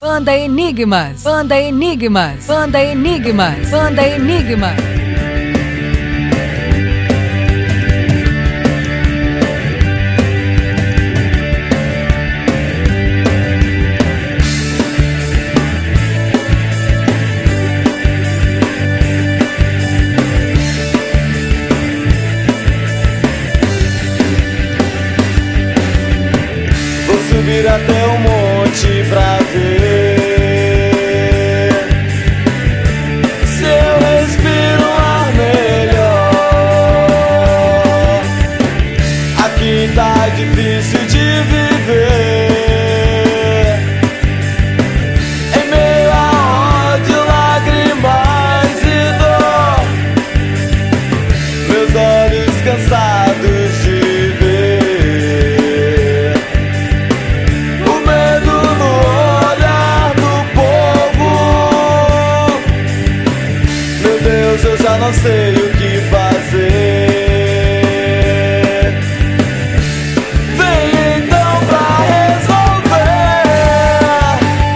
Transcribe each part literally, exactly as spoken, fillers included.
Banda Enigmas, Banda Enigmas, Banda Enigmas, Banda Enigmas. Vou subir até o monte pra ver se eu respiro um ar melhor. Aqui tá difícil de viver, em meio a ódio, lágrimas e dor. Meus olhos cansados de eu já não sei o que fazer. Vem então pra resolver.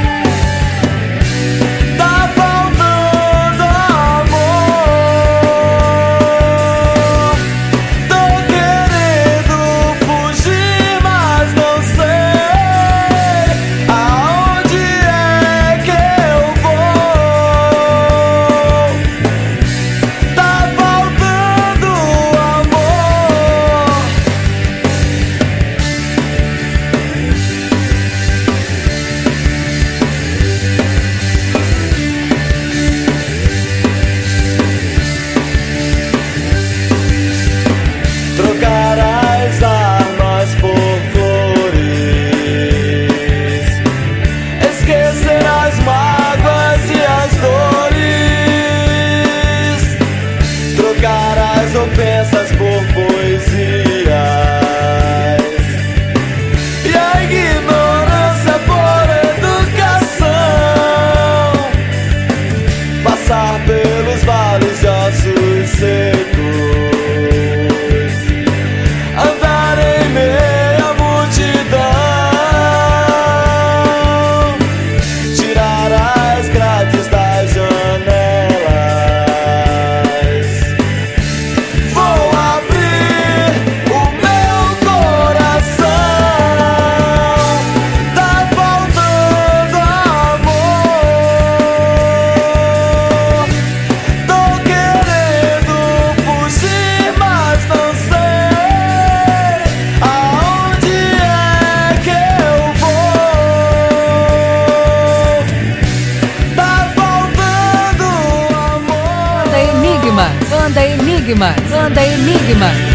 Tá faltando amor. Tô querendo fugir, mas não sei aonde é que eu vou. Trocar as armas por flores, esquecer as mágoas e as dores, trocar as ofensas por poesias e a ignorância por educação, passar pelos vales de ossos secos, Banda Enigmas, Banda Enigmas, Banda Enigmas.